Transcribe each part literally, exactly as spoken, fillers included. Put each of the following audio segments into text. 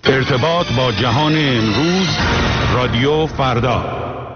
ارتباط با جهان امروز، رادیو فردا.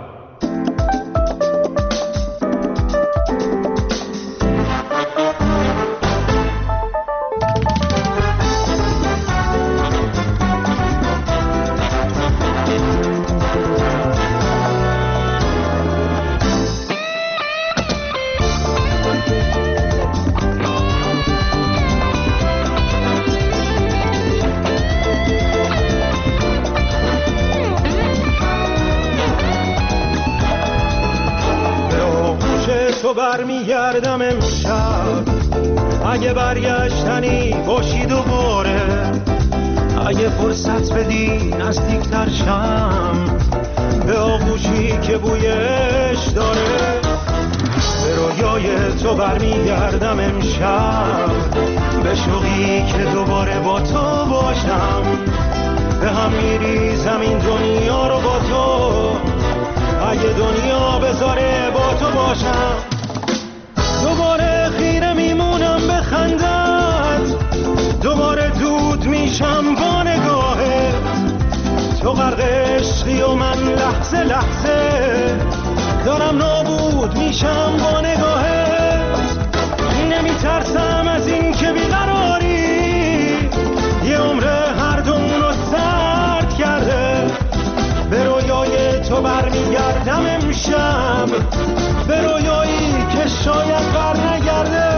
برمیگردم امشب اگه برگشتنی باشی دوباره، اگه فرصت بدی نزدیکتر شم به آغوشی که بویش داره. به رویای تو برمیگردم امشب، به شوقی که دوباره با تو باشم. به هم میریزم این دنیا رو با تو، اگه دنیا بذاره با تو باشم. دوباره خیره میمونم به خندت، دوباره دود میشم با نگاهت. تو غرق عشقی و من لحظه لحظه دارم نابود میشم با نگاهت. نمیترسم از این که بیقراری یه عمره هر دومونو سرد کرده. به رویای تو برمیگردم امشب، به رویایی که شاید بر نگرده.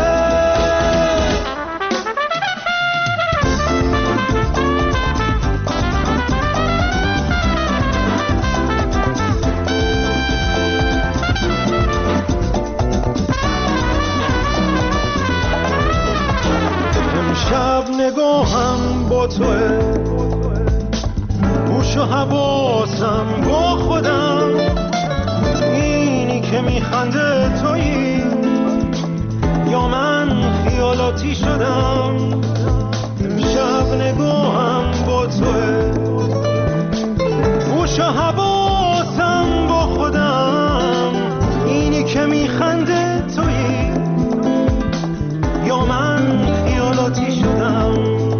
امشب نگاهم با توه، گوش و حواسم با خودم. اینی که میخنده تویی یا من خیالاتی شدم؟ امشب نگاهم با توه، گوش و حواسم با خودم. اینی که میخنده تویی یا من خیالاتی شدم؟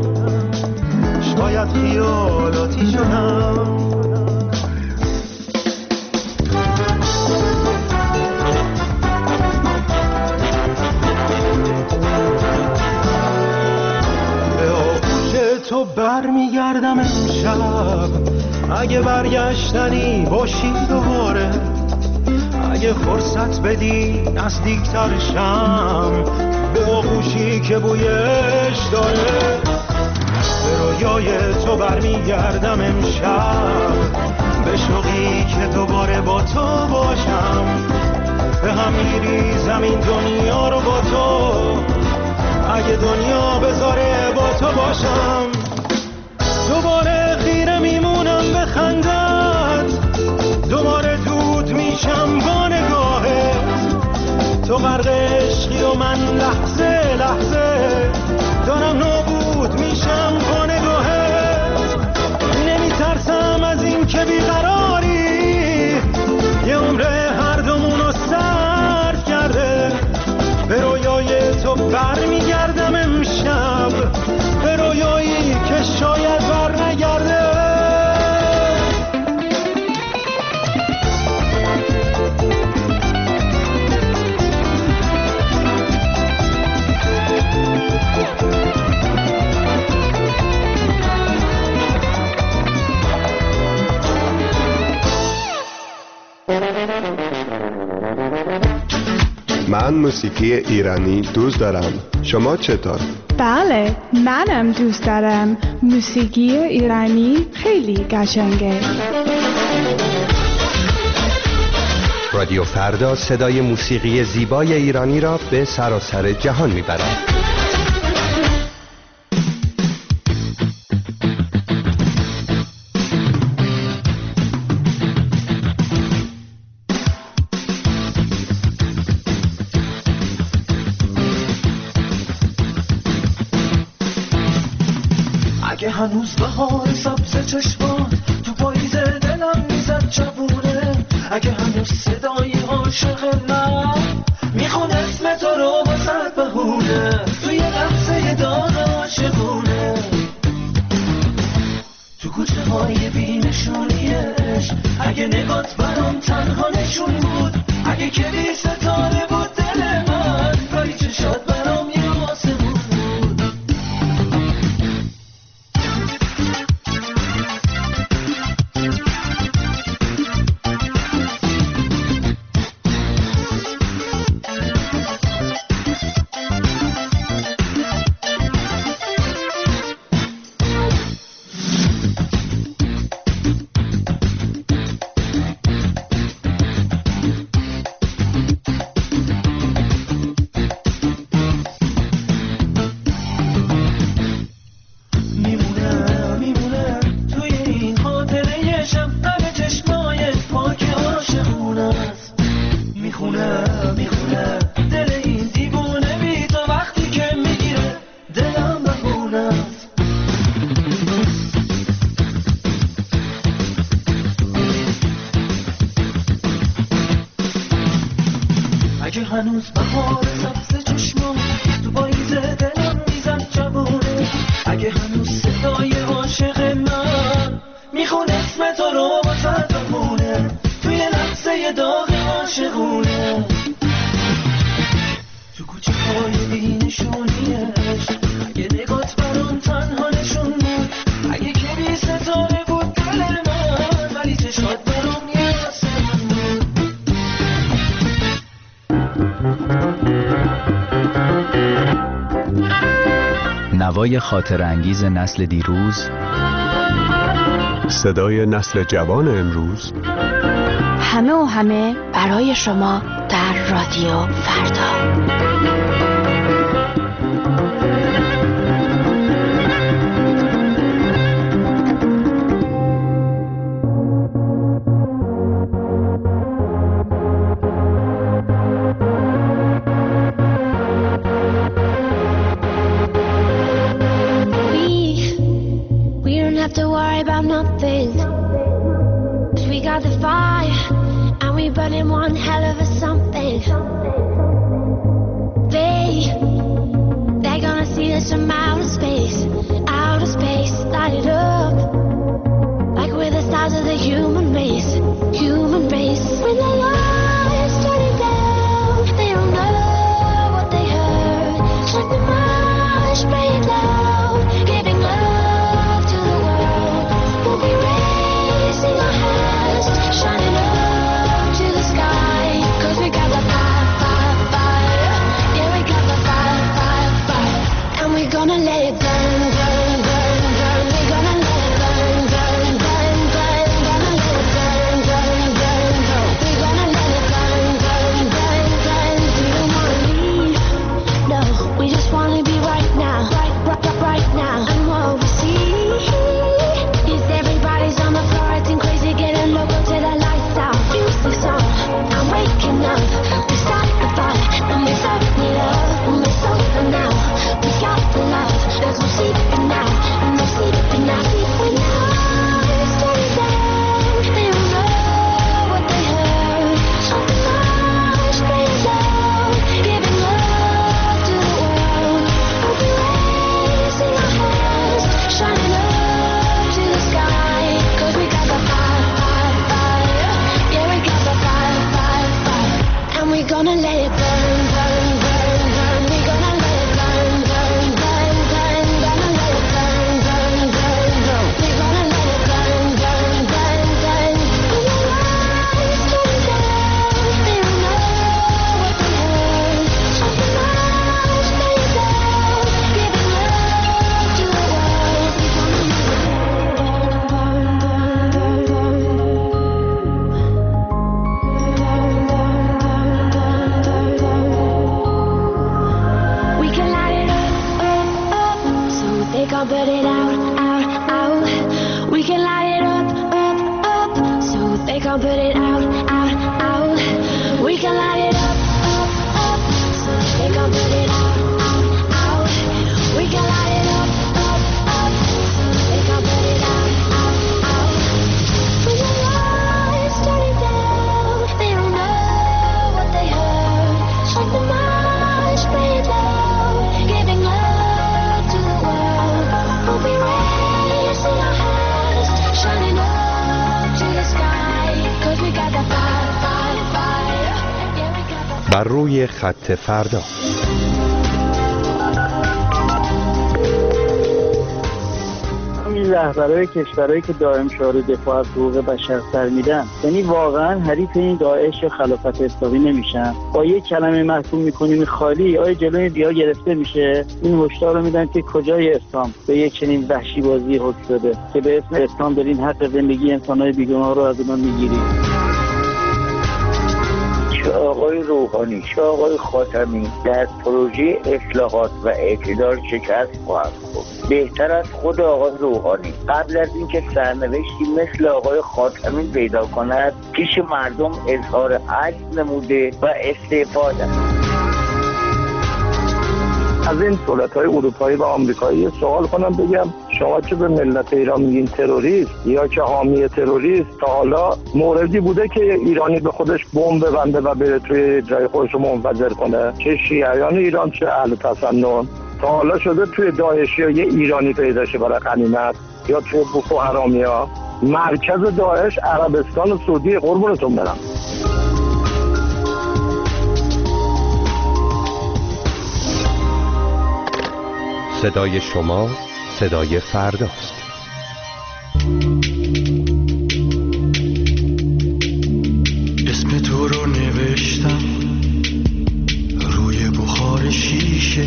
شاید خیالاتی شدم. تو برمیگردم امشب اگه برگشتنی باشی دوباره، اگه فرصت بدی نزدیکتر شم به آغوشی که بویش داره. به رویای تو برمیگردم امشب، به شوقی که دوباره با تو باشم. به هم میریزم این دنیا رو با تو، اگه دنیا بذاره با تو باشم. دوباره خیره میمونم به خندت، دوباره دود میشم با نگاهت. تو غرق عشقی و من لحظه لحظه دارم نابود میشم با نگاهت. نمیترسم از این که بیقراری یه عمره هر دومونو سرد کرده. به رویای تو برمیگردم امشب، به رویایی که شاید بر نگرده. من موسیقی ایرانی دوست دارم. شما چطور؟ بله، منم دوست دارم. موسیقی ایرانی خیلی قشنگه. رادیو فردا صدای موسیقی زیبای ایرانی را به سراسر جهان میبرد. اگه هنوز بهار سبز چشمات تو پاییز دلم میزد چبونه، اگه هنوز صدای عاشق من میخونه اسم تو رو واسد بهونه، توی لحظه داغ عاشقونه، تو های بینشونیش. اگه نگات برام تنها نشون بود، اگه که بی ستاره بود دل من، کاری چشات برام یه آسمون بود. اگه هنوز بهار سبز چشما تو پاییز دلم میزد جوونه، اگه هنوز صدای عاشق من میخونه اسم تو رو واسه بمونه، توی لحظه داغ عاشقونه، تو کوچه های بینشونیش. اگه نگات برام تنها نشون بود، اگه که بی ستاره بود دل من، ولی چشات برام یه آسمون بود. نوای خاطر انگیز نسل دیروز، صدای نسل جوان امروز، همه و همه برای شما در رادیو فردا. One hell of a something. They, they're gonna see us from outer space, outer space, light it up, like we're the stars of the human race, human race. When the lights turning down, they don't know what they heard. Like the marsh playing loud, giving love to the world. We'll be raising our hands, shining up. Gonna let it burn, burn, burn, burn. We're gonna let it burn, burn, burn, burn. Gonna let it burn, burn, burn, burn. We're gonna let it burn, burn, burn, burn. We don't wanna leave, no. We just wanna be right now, right, right, right now. And what we see is everybody's on the floor acting crazy, getting loco till the lights out. Music's on, I'm waking up. We start the fire and we start it up. We're sober now. We got the love. There's no sleeping now. No sleeping now. When the lights turn down, they don't know what they heard. On the march, playing loud, giving love to the world. We'll be raising our hands, shining up to the sky. 'Cause we got the fire, fire, fire. Yeah, we got the fire, fire, fire. And we're gonna let it burn, burn, burn, burn. We're gonna let it burn, burn, burn, burn. Gonna let it burn, burn, burn, burn. We're gonna let it burn, burn, burn, burn. When the lights turn down, they don't know what they heard. On the march, playing loud, giving love to the world. We're gonna let it burn, burn, burn, burn, burn. We can light it up, up, up, so they can't put it out, out, out. We can light it up, up, up, so they can't put it out, out, out. We can light it up, up, up, so they can't put it out, out, out. We can light it up, up, up, so they can't put it out, out, out. When the lights turning down, they don't know what they heard. Like the march playing loud, giving love to the world. We'll be raising our hands. بر روی خط فردا. این رهبرای کشورهایی که دائم شعار دفاع از حقوق بشر سر میدن، یعنی واقعا حریف این داعش یا خلافت اسلامی نمیشن. با یک کلمه محکوم میکنیم خالی، آیا جلوی ریا گرفته میشه؟ این هشدار رو میدن که کجای اسلام به یک چنین وحشی بازی حکم شده که به اسم اسلام دارین حق زندگی انسان‌های بیگناه رو از اونها میگیرید. چه آقای روحانی چه آقای خاتمی در پروژه اصلاحات و اعتدال شکست خواهند خورد. بهتر از خود آقای روحانی قبل از اینکه سرنوشتی مثل آقای خاتمی پیدا کند پیش مردم اظهار عجز نموده و استعفا دهد. از این دولت‌های اروپایی و آمریکایی سوال کنم، بگم شما که به ملت ایران میگین تروریست یا که حامی تروریست، تا حالا موردی بوده که ایرانی به خودش بمب ببنده و بره توی جای خودش رو منفجر کنه؟ چه شیعیان ایران چه اهل تسنن. تا حالا شده توی داعشی ها یه ایرانی پیدا شه برای غنیمت یا توی بوکو حرامی ها؟ مرکز داعش عربستان و سعودی. قربونتون برم. صدای شما صدای فرداست. اسم تو رو نوشتم روی بخار شیشه،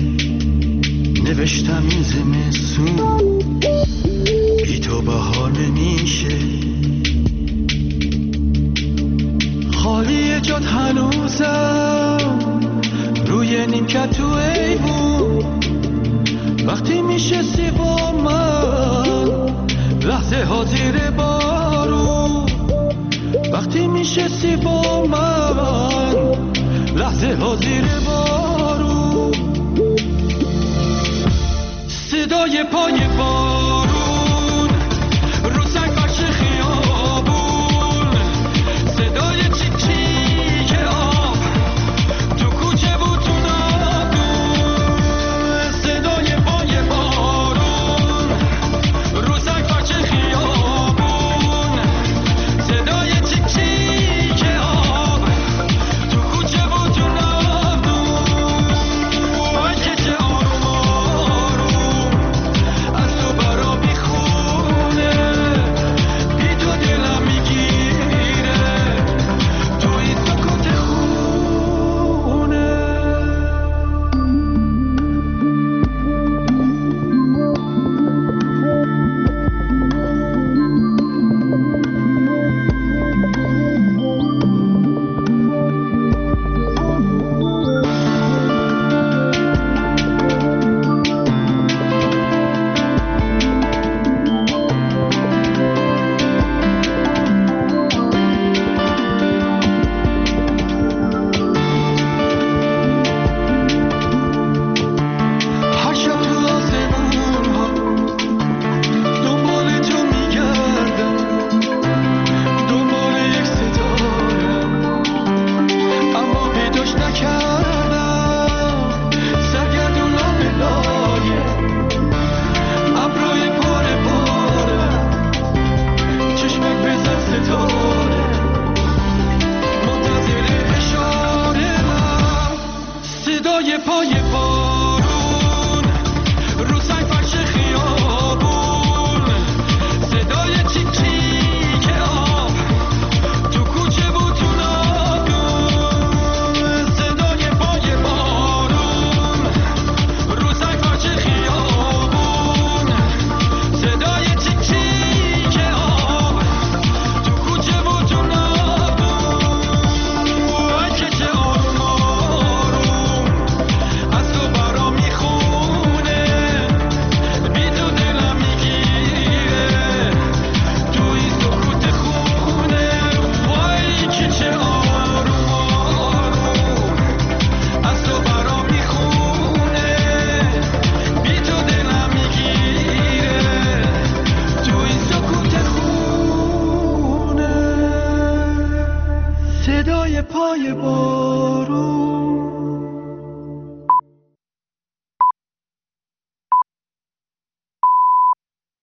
نوشتم این زمستون بی تو بها نمیشه. خالی جات هنوزم روی نیمکت تو ایوون، وقتی میشستی با من لحظه ها زیر بارون، وقتی میشستی با من لحظه ها زیر بارون، صدای پای بارون رو سنگ فرش خیابون، صدای چیک چیک آب تو کوچه بود تو نادون، صدای پای بارون رو سنگ فرش خیابون، صدای چیک چیک آب تو کوچه بود تو نادون، وای که چه آروم آروم از تو برا میخونه، بی تو دلم میگیره تو این سکوت خونه. هر شب تو آسمون ها دنبال تو میگردم، دنبال یک ستاره اما پیداش نکردم، سرگردونم به لایه ابرای پاره پاره، چشمک بزن ستاره منتظر اشاره‌ام، صدای پای بارون رو سنگ فرش خیابون، صدای چیک چیک آب تو کوچه بود تو نادون، صدای پای بارون رو سنگ فرش خیابون، صدای چیک چیک آب تو کوچه بود تو نادون، وای که چه آروم آروم از تو برا میخونه، بی تو دلم میگیره تو این سکوت خونه، وای که چه آروم آروم از تو برا میخونه، بی تو دلم میگیره تو این سکوت خونه، صدای پای بارون